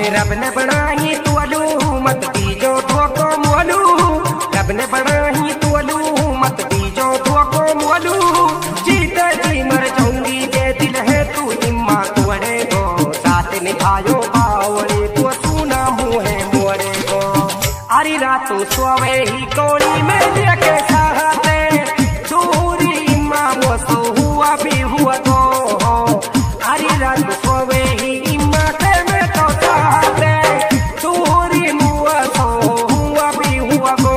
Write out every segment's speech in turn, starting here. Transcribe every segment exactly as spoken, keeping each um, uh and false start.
रब ने बनाई तू अलू मत बीजो तो को मोलू, रब ने बनाई तू अलू मत बीजो तो को मोलू, जीते जी मर जाऊंगी ये दिल है तू इम्मा तुअड़े को, साथ निभायो बावड़े तो सुना मुँह है मोरे को, अरे रातों सोवे ही कोड़ी में लेके चाहते दूरी इम्मा वो सो हुआ भी हुआ तो, अरे रात सोवे ही इम्मा के में तो चाहते दूरी मुआ सो हुआ भी हुआ को।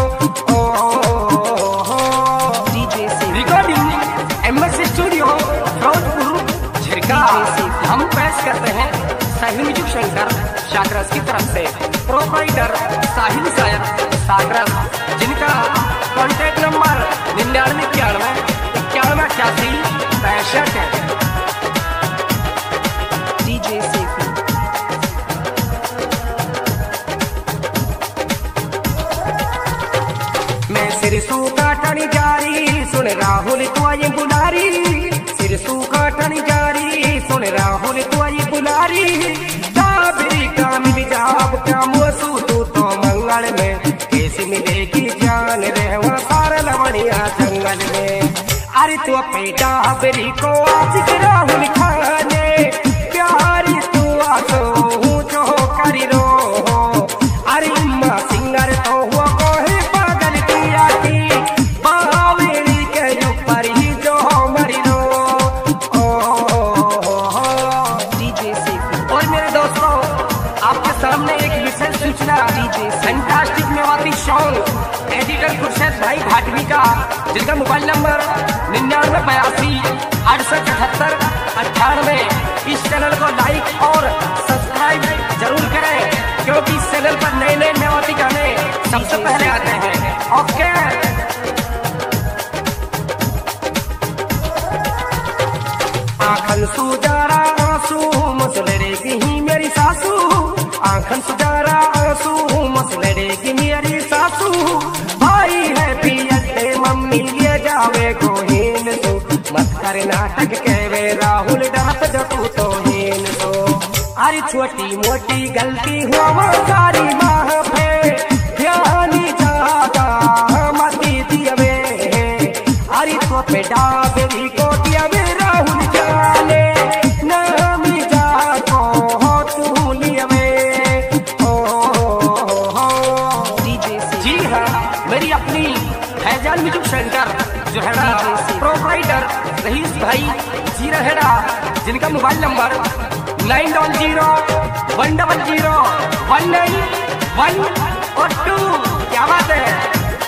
Recording MS studio Firozpur Jhirka. हम पेश करते हैं साहिल म्यूजिक सेंटर सागरस की तरफ से, प्रोप्राइटर साहिल शायर सागरस, जिनका कॉन्टैक्ट नंबर निन्यानवे इक्यानवे इक्यानवे अठासी पैंसठ है। डीजे सेफी मैं सिर सूखा टनी जारी सुन राहुल तो ये बुलारी, सिर सूखा टनी जारी सुन राहुल तो ये बुलारी, दाबरी का मिल जाब का मुसू तू तो मंगल में कैसे मिलेगी जान रहवा सारा लवणिया जंगल में, अरे तू पे दाबरी को आशिक राहुल खाने प्यारी तू आसो हूँ जो करी रो, अरे अम्मा सिंगर तो हुआ को है पागल किया की बावेरी के ऊपर ही जो मरी रो। डीजे सेफी और मेरे दोस्तों आपके सामने एक विशेष सूचना, DJ fantastic Mewati song editor Khurshed भाई घाटवी का, जिनका मोबाइल नंबर निन्यानवे बयासी अड़सठ अठहत्तर अट्ठानवे। इस चैनल को लाइक और सब्सक्राइब जरूर करें, क्योंकि इस चैनल पर नए नए मेवाती गाने सबसे पहले आते हैं। ओके आंखन सुजारा आंसू मसलड़ेगी ही मेरी सासू, आंखन सुजारा आंसू मसलड़ेगी मेरी सासू, भाई है पियते मम्मी ले जावे गोहीन सो, मत कर नाटक कहवे राहुल डरप जतू तो हीन सो, अरे छोटी मोटी गलती हुआ वो सारी माँ पे ध्यानी ज्यादा मती दियवे, अरे तो पे डाबरी को दियवे राहुल जाने नामी जा को हो तू लियवे। जी हाँ, मेरी अपनी फैजान म्यूजिक सेंटर जो है ना प्रोप्राइटर रईस भाई जी रहेगा, जिनका mobile number nine double zero one double zero one nine one और टू। क्या बात है।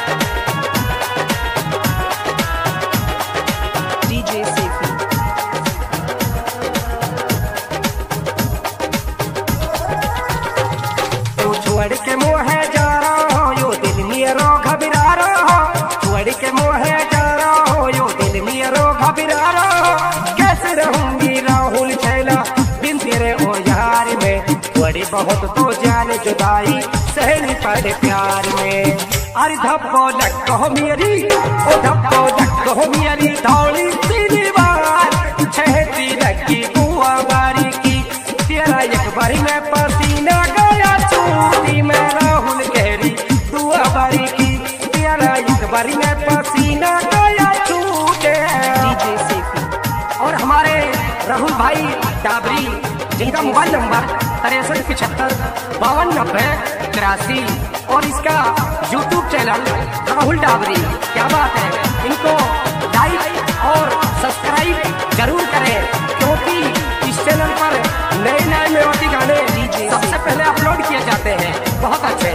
डीजे सेफी तू छोड़ के मोहे जा रहा हो यो दिल मेरा घबरा रहा हो, छोड़ के मोहे जा रहा हो यो दिल मेरा घबरा रहा हो, कैसे रहूंगी राहुल छैला बिन तेरे ओ यार में, थोड़ी बहुत तो जान जुदाई सहनी पड़े प्यार में, अरे धप्पो लक्को मेरी ओ धप्पो लक्को मेरी दौड़ी सी दीवार छहती लगी बुआ बारी की, तेरा एक बारी में पसीना गया छूटी में राहुल गहरी दुआ बारी की, तेरा एक बारी में पसीना गया छूटे। डीजे सेफी और हमारे राहुल भाई डाबरी, जिनका मोबाइल नंबर तिरसठ पिछहत्तर बावन नब्बे तिरासी और इसका यूट्यूब चैनल राहुल डाबरी। क्या बात है, इनको लाइक और सब्सक्राइब जरूर करें, क्योंकि इस चैनल पर नए नए मेवाती गाने सबसे पहले अपलोड किए जाते हैं, बहुत अच्छे।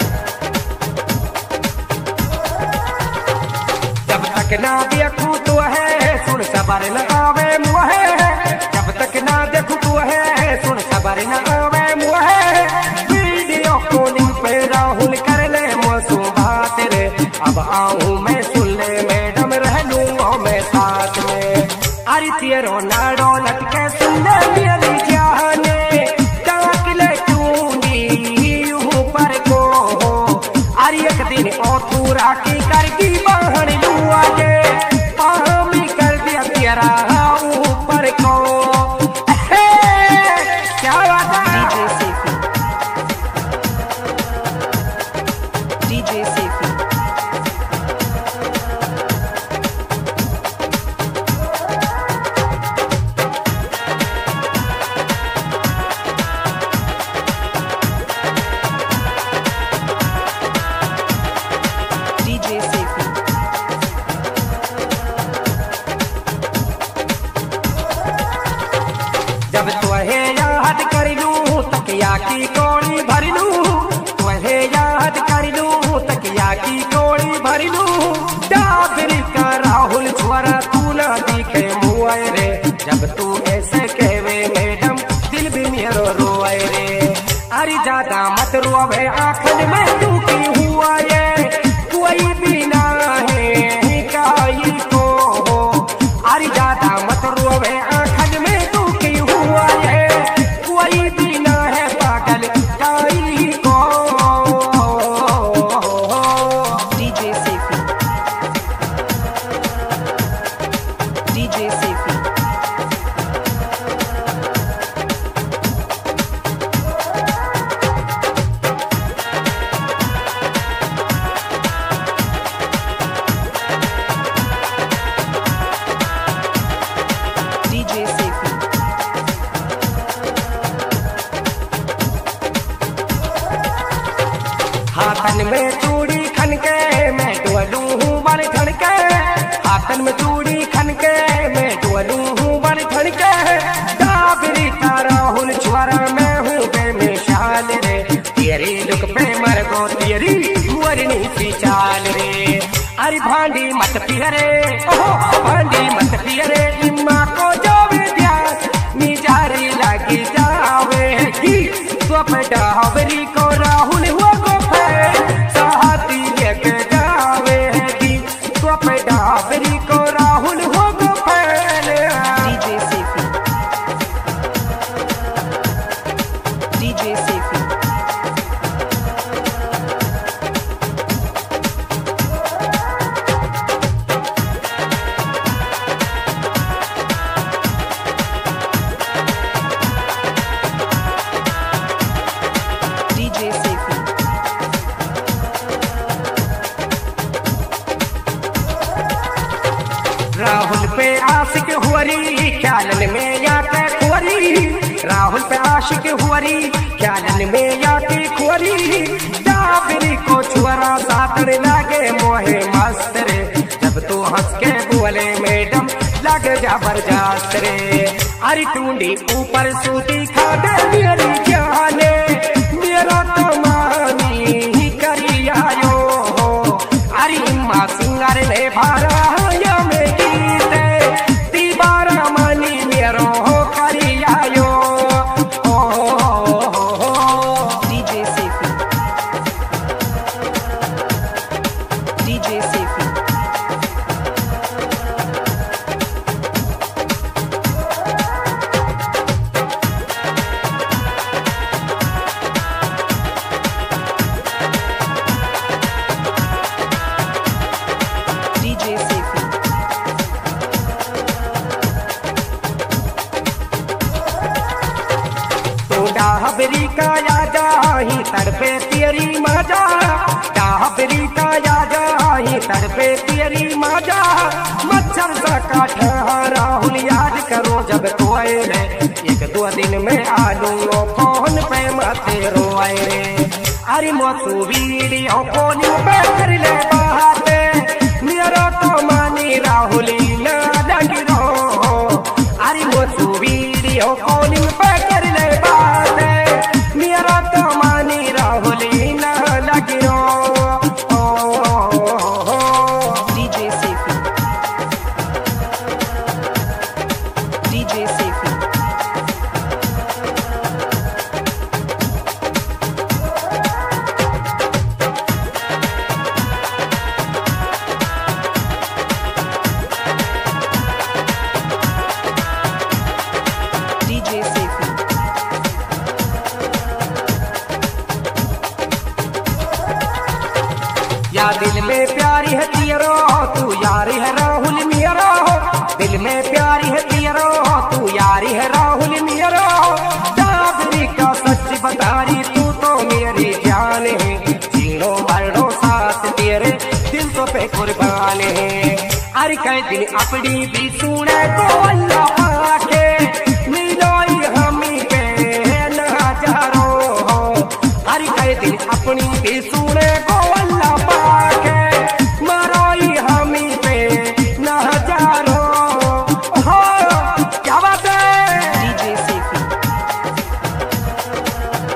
जब तक ना देखूं तो है सुन सबर न आवे मुहे, जब तक ना देखूं तो है सुन सबर न आवे मुहे, वीडियो कॉलिंग पे राहुल कर ले मौसू बात रे, अब आऊं मैं सुन ले मैडम रह लूंगा मैं साथ में, अरे तेरो नाड़ो लटके सुन ले मेरी जाने डाकले चूंगी ऊपर को, अरे एक दिन ओ तू राखी करगी बहन लुआ के पामी कर दिया तेरा ऊपर को। क्या बात है। तकिया की कोड़ी भर लूं, तुहे याद कर लूं, तकिया की कोड़ी भर लूं। डाबरी का राहुल छुआरा तू ना दिखे मुआए रे, जब तू ऐसे कहवे मैडम दिल भी मेरो रोए रे। अरे ज्यादा मत रोवे आंखन में तू की हुआ ये, कोई भी ना है काई को। अरे ज्यादा मत रोवे आंखन में तू की हुआ ये, कोई भी ना है पागल काई को। DJ Saifi, DJ Saifi, DJ Saifi, हाथन में चूड़ी खनके मैं डोलू हूँ बल ठनके, हाथन में चूड़ी खनके मैं डोलू हूँ बल ठनके। डाबरी का राहुल छुआरा मैं हूँ बेमिसाल रे, तेरी लुक पे मर गो तेरी मुरनी सी चाल रे। अरे भांडी मत पियरे, ओहो भांडी मत पियरे, इम्मा को जो विद्या निजारी लगी जावेगी। स्वप डाबरी को राहुल हुआ को सहाती लेके जावेगी, स्वप डाबरी को राहुल हो गो फैले। DJ Saifi, DJ Saifi, DJ Saifi, Rahul पे आशिक हुअरी ख्यालन में याते खुअरी, राहुल पे आशिक हुअरी ख्यालन में याते खुअरी। डाबरी को छुअरा सातड़ लागे मोहे मस्त रे, जब तू हंस के बोले मैडम लग जबरदस्त रे। अरे टूंडी ऊपर सूती खा दे मेरी जाने, मेरा तो मानी ही करी आयो हो। अरे माँ सिंगर ने भारा DJ Saifi, DJ Saifi, DJ Saifi, डाबरी का यादा ही तड़पे तेरी मजा, डाबरी का यादा ही तड़पे तेरी मजा। मच्छर सा काटा राहुल याद करो जब तो आए रे, एक दो दिन में आ लूंगो फोन पे मत रोए रे। अरे मोसू वीडियो कॉलिंग पे कर ले बातें, मेरा तो मानी राहुल ना लगी रो। अरे मोसू वीडियो कॉलिंग पे कर ले बातें, मेरा तो मानी राहुल ना लगी रो। DJ Saifi, DJ Saifi, DJ Saifi, या दिल में प्यारी है तेरो तू यारी है राहुल मेरा, दिल में प्यारी है तेरो तू यारी है राहुल मेरा। डाबरी का सच बतारी तू तो मेरी जान है, जीरो मरो साथ तेरे दिल तो पे कुर्बान है। अरे कई दिन अपनी भी सुने तो अल्लाह पाके, मिलोई हमी पे नजारो। अरे कई दिन अपनी भी सुने को अल्लाह पाके, मरोई हमी पे नजारो। हो क्या बात है। डीजे सेफी,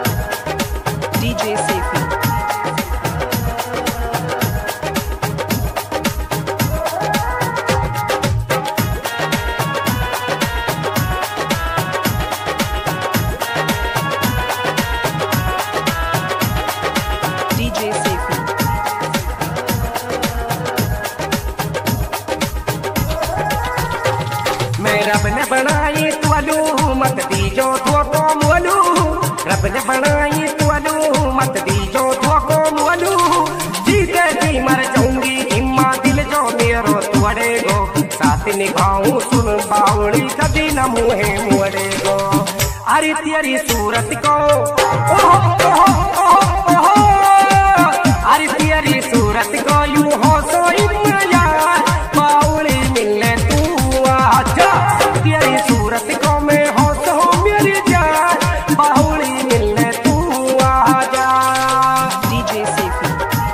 रब ने बनाई तुअलू मत दीजो धोखो मोलू जीते जी मर जाऊंगी इम्मा दिल जो मेरो तुअड़े गो साथ निभाऊं सुन बावड़ी कभी न मुहे मुड़े गो अरे तेरी सूरत को ओहो ओहो ओहो ओहो अरे तेरी सूरत को यूं हो सोई यार बावड़ी मिलने तू आजा तेरी सूरत को मैं हो सो मेरी जान बावड़ी मिलने तू आजा D J Seifi.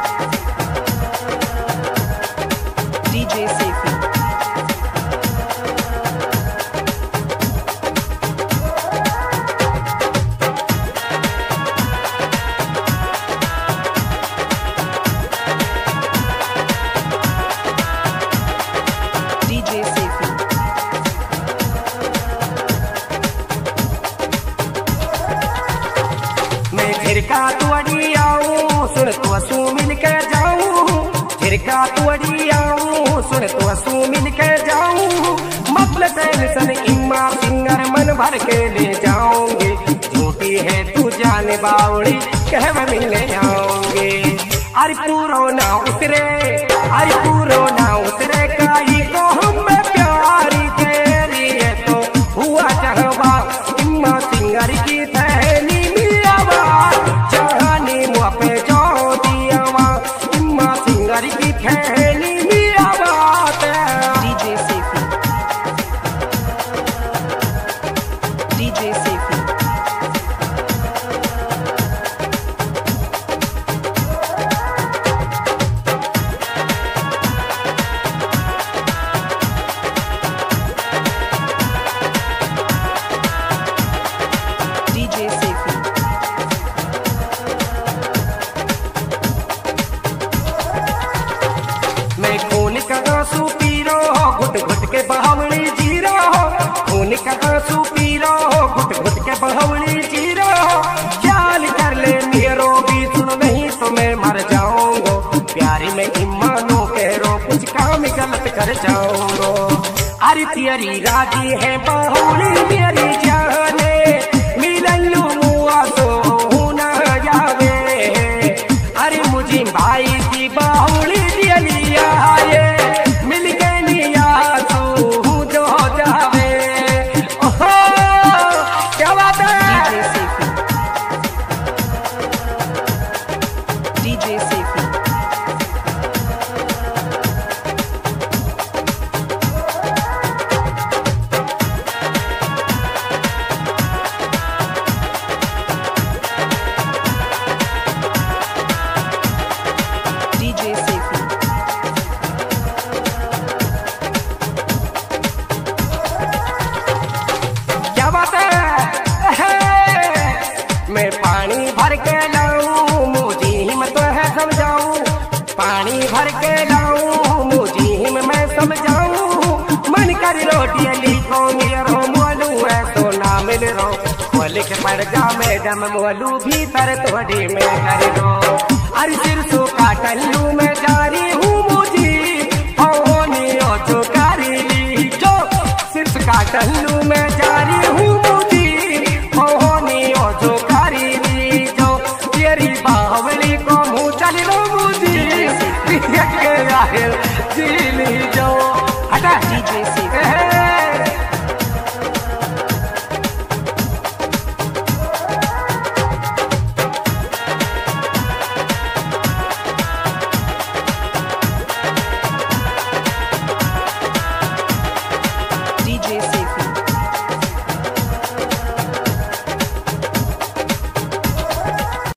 D J Seifi. D J Seifi. मैं झिरका तुअड़ी आऊं सुन तो असू मिल के जाऊं झिरका तुअड़ी आऊं सुन तो असू मिल के जाऊं मतलब टेंशन इम्मा सिंगर मन भर के ले जाऊंगे झूठी है तू जाने बावड़ी कह मिलने आऊंगे अरे पूरो ना उतरे अरे पूरो ना उतरे काई को हम प्यारी तेरी है तो हुआ चाहवा इम्मा सिंगर की थैली की थैली मेरा बात D J Seifi. D J Seifi. D J Seifi. मैं खून का आंसू पी रहा हो घुट घुट के बहावली जी रहा हो खून का आंसू पी रहा हो घुट घुट के बहावली जी रहा हो ख्याल कर ले मेरो भी सुन नहीं तो मैं मर जाऊंगा प्यारी में इमानो कह रो कुछ काम गलत कर जाऊंगा अरे तेरी राजी है बाहुली मेरी जाने मिलू मुआ तो ना जावे अरे मुझे भाई की बाहुली ये मिल गए निया तू जो जावे ओहो क्या बात है D J Seifi. D J Seifi. D J Seifi. क्या बात है मैं पानी भर के लाऊं मुझे हिम्मत है समझाऊं पानी भर के लाऊं मुझे हिम्मत मैं समझाऊं मन कर रोटी लिखो मेरो मोलू है तो ना मिल रो खोल के पड़ जा मैडम मोलू भीतर थोड़ी में कर दो अरे सिर सो का टल्लू में जारी हूँ